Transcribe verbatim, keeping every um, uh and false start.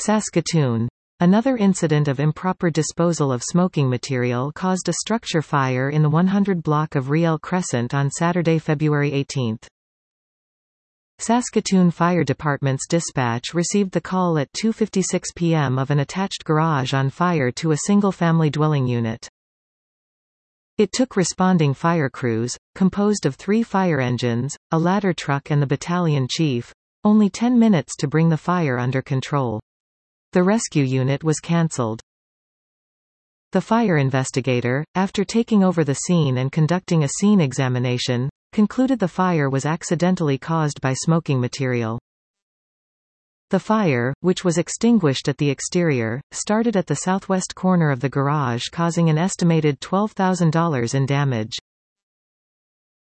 Saskatoon. Another incident of improper disposal of smoking material caused a structure fire in the one hundred block of Riel Crescent on Saturday, February eighteenth. Saskatoon Fire Department's dispatch received the call at two fifty-six p m of an attached garage on fire to a single-family dwelling unit. It took responding fire crews, composed of three fire engines, a ladder truck and the battalion chief, only ten minutes to bring the fire under control. The rescue unit was cancelled. The fire investigator, after taking over the scene and conducting a scene examination, concluded the fire was accidentally caused by smoking material. The fire, which was extinguished at the exterior, started at the southwest corner of the garage, causing an estimated twelve thousand dollars in damage.